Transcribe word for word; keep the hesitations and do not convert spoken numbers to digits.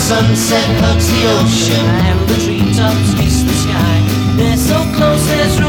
sunset hugs the ocean and the treetops kiss the sky. They're so close, there's